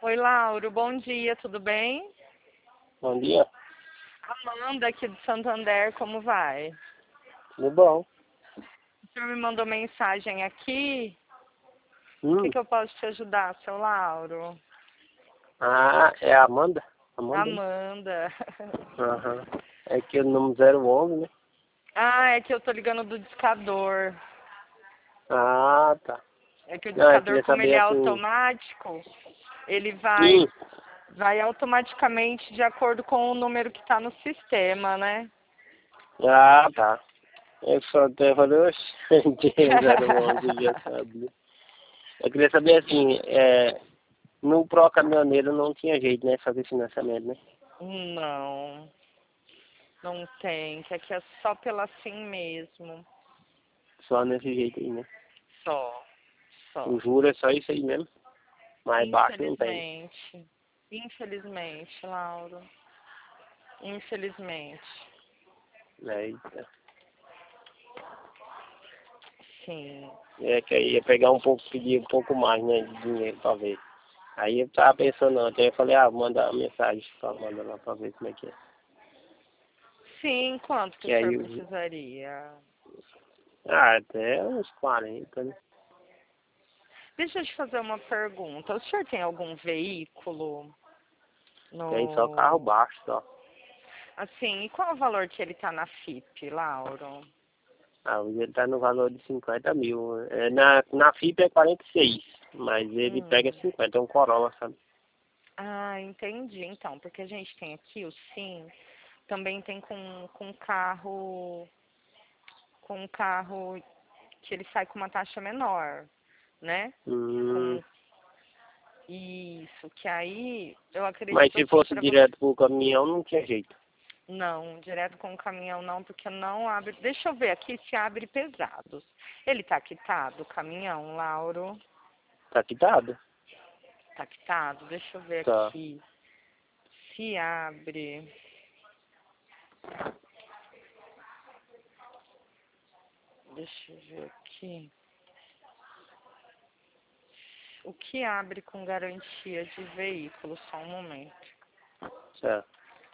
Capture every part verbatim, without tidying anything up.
Oi, Lauro, bom dia, tudo bem? Bom dia, Amanda aqui do Santander, como vai? tudo bom? O senhor me mandou mensagem aqui, o que, Hum. que eu posso te ajudar, seu Lauro? Ah, é a Amanda? Amanda, hein? Amanda. Aham. É que o número zero onze, né? Ah, é que eu tô ligando do discador. Ah, tá. É que o Não, eu discador, queria como ele saber é assim. automático, ele vai, Hum. vai automaticamente de acordo com o número que está no sistema, né? Ah, tá. Eu só até falei, oxe, tinha zero onze, já sabia. Eu queria saber assim, é, no Pro Caminhoneiro não tinha jeito, né? Fazer financiamento, né? Não, não tem, que aqui é só pela sim mesmo. Só nesse jeito aí, né? Só, O só. juro é só isso aí mesmo. Mais baixo não tem. Infelizmente. Infelizmente, Lauro. Infelizmente. Eita. Sim. É que aí ia pegar um pouco, pedir um pouco mais, né? De dinheiro, talvez. Aí eu tava pensando ontem, eu falei, ah, vou mandar uma mensagem só, manda lá pra ver como é que é. Sim, quanto que Que o senhor aí, eu- precisaria? ah, até uns quarenta, né? Deixa eu te fazer uma pergunta. O senhor tem algum veículo Tem só carro no... baixo, só. Assim, e qual é o valor que ele tá na F I P, Lauro? Ah, hoje ele tá no valor de cinquenta mil. É, na, na F I P é quarenta e seis, mas ele pega Hum. cinquenta, é um Corolla, sabe? Ah, entendi. Então, porque a gente tem aqui o Sim, também tem com, com carro, com carro que ele sai com uma taxa menor, né? Hum, Com isso, que aí eu mas acredito se assim fosse para você. direto pro caminhão, não tinha jeito. Não, direto com o caminhão não, porque não abre. Deixa eu ver aqui se abre pesados. Ele tá quitado, o caminhão, Lauro? Tá quitado? Tá quitado? Deixa eu ver Tá. aqui. Se abre. Deixa eu ver aqui. O que abre com garantia de veículo? Só um momento. Certo.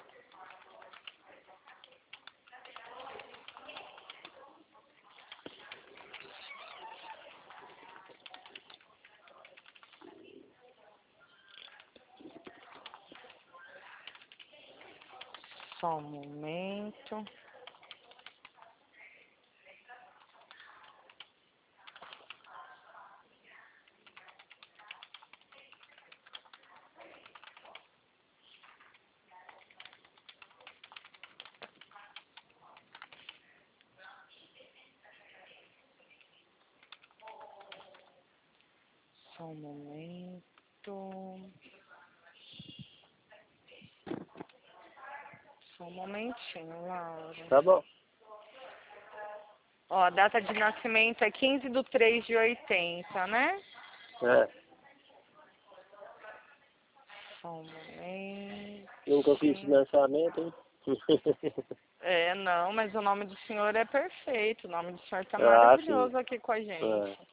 Só um momento. Só um momento. Só um momentinho, Laura. Tá bom. Ó, a data de nascimento é quinze de três de oitenta, né? É. Só um momento. Nunca fiz financiamento, hein? É, não, mas o nome do senhor é perfeito. O nome do senhor tá Ah, sim. maravilhoso aqui com a É. gente.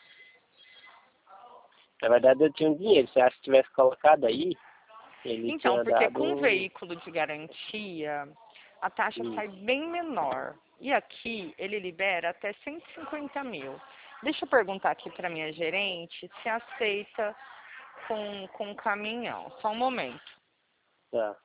Na verdade, eu tinha um dinheiro. Se acha que tivesse colocado aí, ele Então, tinha porque dado com um. veículo de garantia, a taxa Hum. sai bem menor. E aqui ele libera até cento e cinquenta mil. Deixa eu perguntar aqui para minha gerente se aceita com, com caminhão. Só um momento. Tá.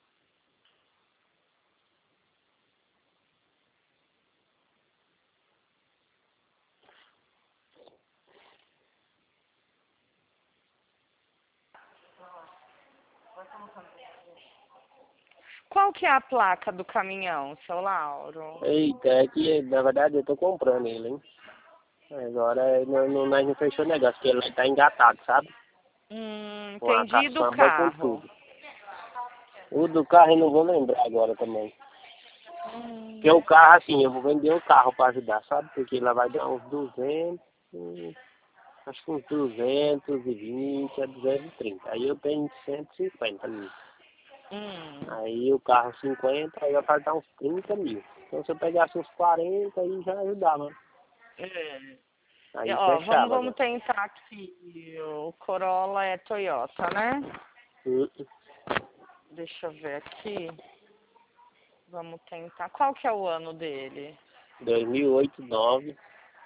Qual que é a placa do caminhão, seu Lauro? Eita, é que na verdade eu tô comprando ele, hein? Agora não, não, nós não fechou o negócio, porque ele tá engatado, sabe? Hum, Com a entendi do caçamba, com carro. tudo. O do carro eu não vou lembrar agora também. Porque Hum, o carro, assim, eu vou vender o carro pra ajudar, sabe? Porque lá vai dar uns duzentos, hum, acho que uns duzentos e vinte a duzentos e trinta. Aí eu tenho cento e cinquenta mil. hum. Aí o carro cinquenta, aí vai faltar uns trinta mil. Então se eu pegasse uns quarenta, aí já ajudava. É. Aí Ó, vamos, fechava, né? vamos tentar aqui. O Corolla é Toyota, né? Hum, Deixa eu ver aqui. Vamos tentar. Qual que é o ano dele? dois mil e oito, nove.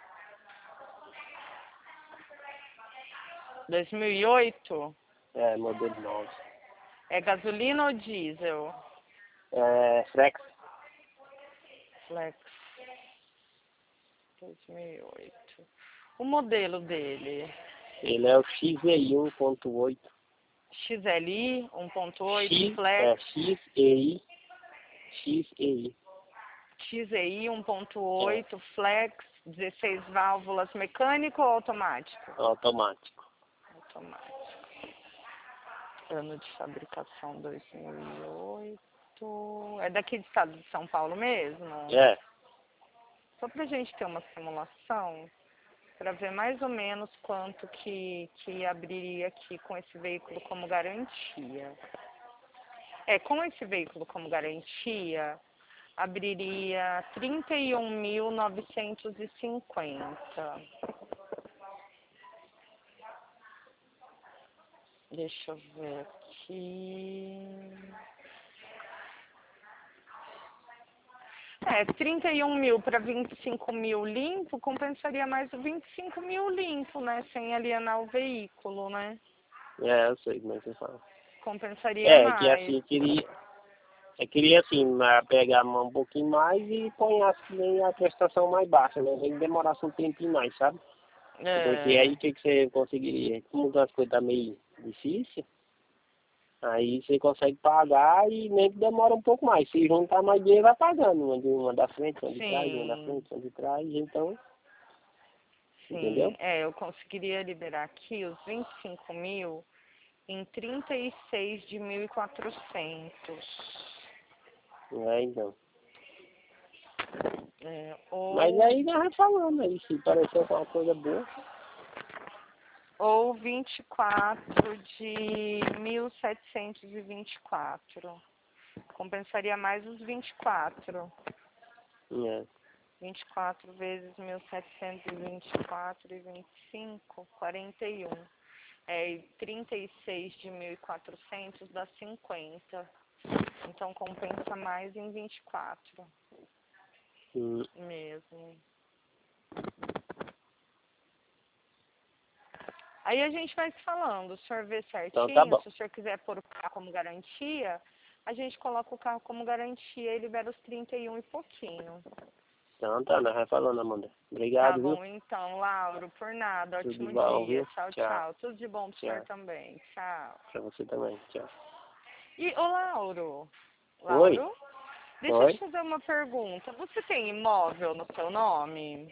dois mil e oito? É, modelo nove. É gasolina ou diesel? É, Flex. Flex. dois mil e oito. O modelo dele? Ele é o X E I um ponto oito. X L I um ponto oito, X, é, Flex. X E I. X E I. X E I um ponto É, oito, Flex, dezesseis válvulas, mecânico ou automático? automático. Automático. Ano de fabricação dois mil e oito. É daqui do estado de São Paulo mesmo? É, Só pra gente ter uma simulação, para ver mais ou menos quanto que, que abriria aqui com esse veículo como garantia. É, com esse veículo como garantia, abriria trinta e um mil novecentos e cinquenta. Deixa eu ver aqui. É, trinta e um mil para vinte e cinco mil limpo, compensaria mais o vinte e cinco mil limpo, né? Sem alienar o veículo, né? é, eu sei como é que você fala. Compensaria É, que mais. assim, eu queria, eu queria assim, ma- pegar a mão um pouquinho mais e pôr assim a prestação mais baixa, né? Nem que demorasse um tempinho mais, sabe? Porque aí É, o que, que você conseguiria? Como as coisas tá meio difícil, aí você consegue pagar e nem que demora um pouco mais. Se juntar mais dinheiro, vai pagando. Uma, de, uma da frente, uma de trás, uma da sim, frente, uma de trás, então, entendeu? sim. É, eu conseguiria liberar aqui os vinte e cinco mil em trinta e seis de mil e quatrocentos. É, então. É, Mas ou, aí nós vamos falando aí, se parecer com uma coisa boa. ou vinte e quatro de mil setecentos e vinte e quatro. Compensaria mais os vinte e quatro. É. vinte e quatro vezes mil setecentos e vinte e quatro e vinte e cinco, quarenta e um. É, e trinta e seis de mil e quatrocentos dá cinquenta. Então compensa mais em vinte e quatro Hum. mesmo. Aí a gente vai se falando, o senhor vê Então tá certinho, bom. se o senhor quiser pôr o carro como garantia, a gente coloca o carro como garantia e libera os trinta e um e pouquinho. Então tá, nós vamos falando, Amanda. Tá Obrigado, viu? bom, então, Lauro, por nada, Tudo de ótimo bom, dia. viu? Tchau, Tchau. tchau. Tudo de bom pro senhor Tchau. também. Tchau. Pra você também. Tchau. E, ô Lauro, Oi? Lauro, deixa eu te Oi? fazer uma pergunta. Você tem imóvel no seu nome?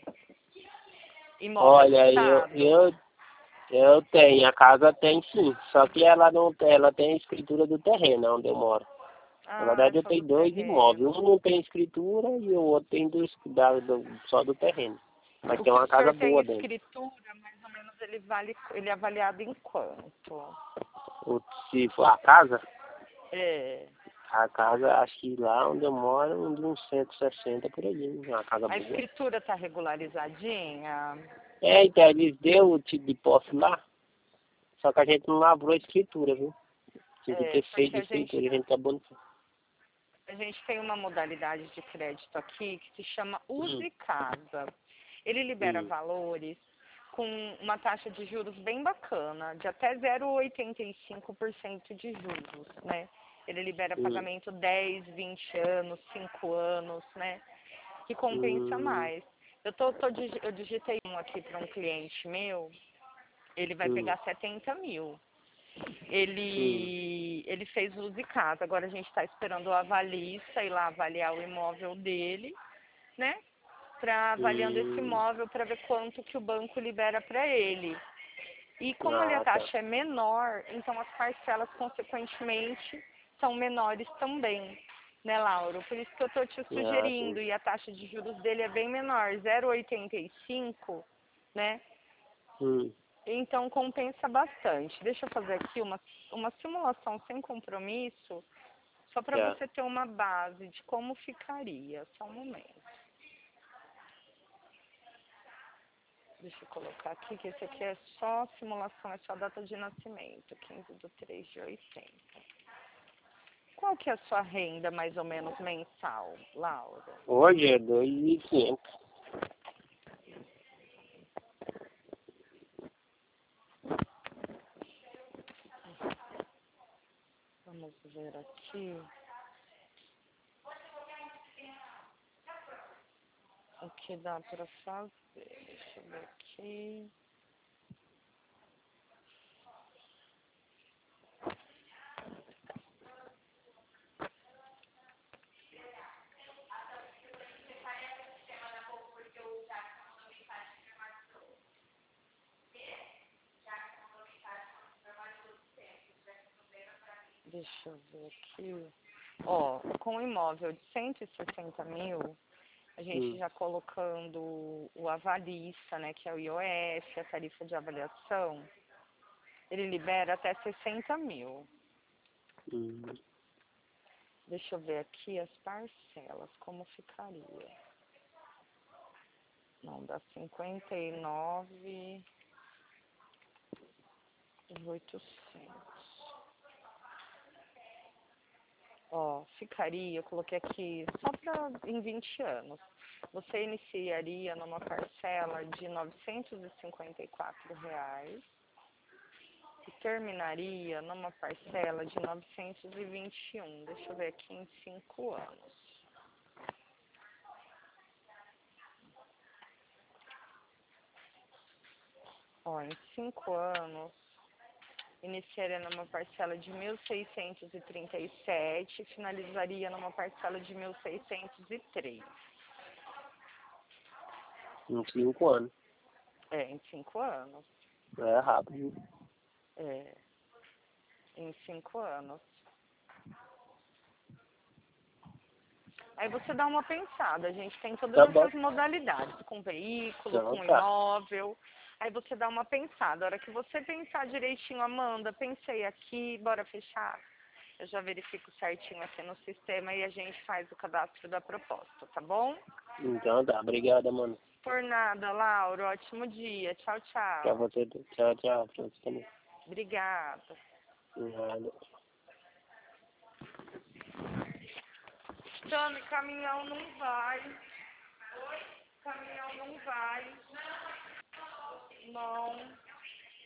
Imóvel Olha, eu, quitado? eu, eu tenho, a casa tem sim, só que ela não tem, ela tem a escritura do terreno onde eu moro. Na Ah, verdade eu só do tenho dois imóveis, um terreno. não tem escritura e o outro tem do, da, do, só do terreno. Mas O tem que uma o casa senhor tem boa dentro. escritura, mais ou menos ele vale, ele é avaliado em quanto? O, se for a casa, É. a casa, acho que lá onde eu moro, de uns cento e sessenta por aí, uma casa A boa. escritura tá regularizadinha? É, então, eles deu o tipo de posse lá, só que a gente não lavrou a escritura, viu? Tinha que É, ter feito porque a a gente, escritura, a gente acabou não fazendo. a gente tem uma modalidade de crédito aqui que se chama Hum, Use Casa. Ele libera hum, valores com uma taxa de juros bem bacana, de até zero vírgula oitenta e cinco por cento de juros, né? Ele libera hum, pagamento dez, vinte anos, cinco anos, né? Que compensa hum, mais. Eu, tô, tô, digi- eu digitei um aqui para um cliente meu, ele vai hum, pegar setenta mil. hum, Ele, ele fez uso de casa, agora a gente está esperando o avalista ir lá avaliar o imóvel dele, né? Para avaliando esse hum. imóvel para ver quanto que o banco libera para ele. E como ali a Ah, tá. taxa é menor, então as parcelas, consequentemente, são menores também, né, Lauro? Por isso que eu estou te Ah, sim. sugerindo, e a taxa de juros dele é bem menor, zero vírgula oitenta e cinco, né? Hum, Então compensa bastante. Deixa eu fazer aqui uma, uma simulação sem compromisso, só para tá. você ter uma base de como ficaria. Só um momento. Deixa eu colocar aqui, que esse aqui é só simulação, é só data de nascimento, quinze de três de oitenta. Qual que é a sua renda, mais ou menos, mensal, Laura? Hoje é dois mil e quinhentos. Vamos ver aqui. O que dá para fazer? Deixa eu ver aqui. Deixa eu ver aqui. Ó, com o imóvel de cento e sessenta mil, a gente Hum. já colocando o avalista, né, que é o I O F, a tarifa de avaliação, ele libera até sessenta mil. Hum. Deixa eu ver aqui as parcelas, como ficaria. Não, dá cinquenta e nove mil e oitocentos. Ó, ficaria, eu coloquei aqui só para em vinte anos. Você iniciaria numa parcela de novecentos e cinquenta e quatro reais e terminaria numa parcela de novecentos e vinte e um. Deixa eu ver aqui em cinco anos. Ó, em cinco anos, iniciaria numa parcela de mil seiscentos e trinta e sete e finalizaria numa parcela de mil seiscentos e três. Em cinco anos. É, em cinco anos. É rápido. É, em cinco anos. Aí você dá uma pensada, a gente tem todas Tá bom. essas modalidades, com veículo, Então com tá. imóvel. Aí você dá uma pensada. A hora que você pensar direitinho, Amanda, pensei aqui, bora fechar. Eu já verifico certinho aqui no sistema e a gente faz o cadastro da proposta, tá bom? Então tá. Obrigada, mano. Por nada, Laura. Ótimo dia. Tchau, Pra tchau. você. Tchau, tchau. Pra você também. Obrigada. Nada. Tami, caminhão não vai. Oi? Caminhão não vai. Não.